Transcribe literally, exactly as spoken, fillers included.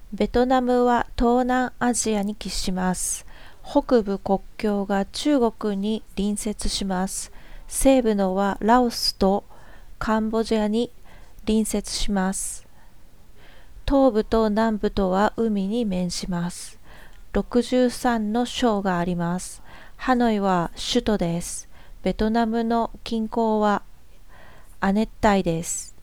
ベトナムは東南アジアに位置します。北部国境が中国に隣接します。西部のはラオスとカンボジアに隣接します。東部と南部とは海に面します。ろくじゅうさんの省があります。ハノイは首都です。ベトナムの近郊は亜熱帯です。